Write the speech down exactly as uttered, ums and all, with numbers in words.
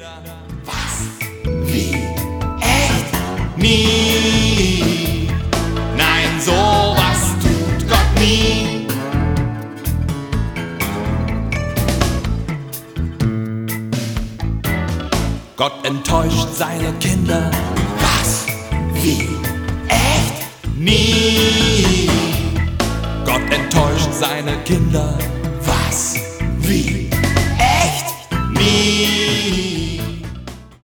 Was? Wie? Echt? Nie. Nein, sowas tut Gott nie. Gott enttäuscht seine Kinder. Was? Wie? Echt? Nie. Gott enttäuscht seine Kinder. Was? Wie?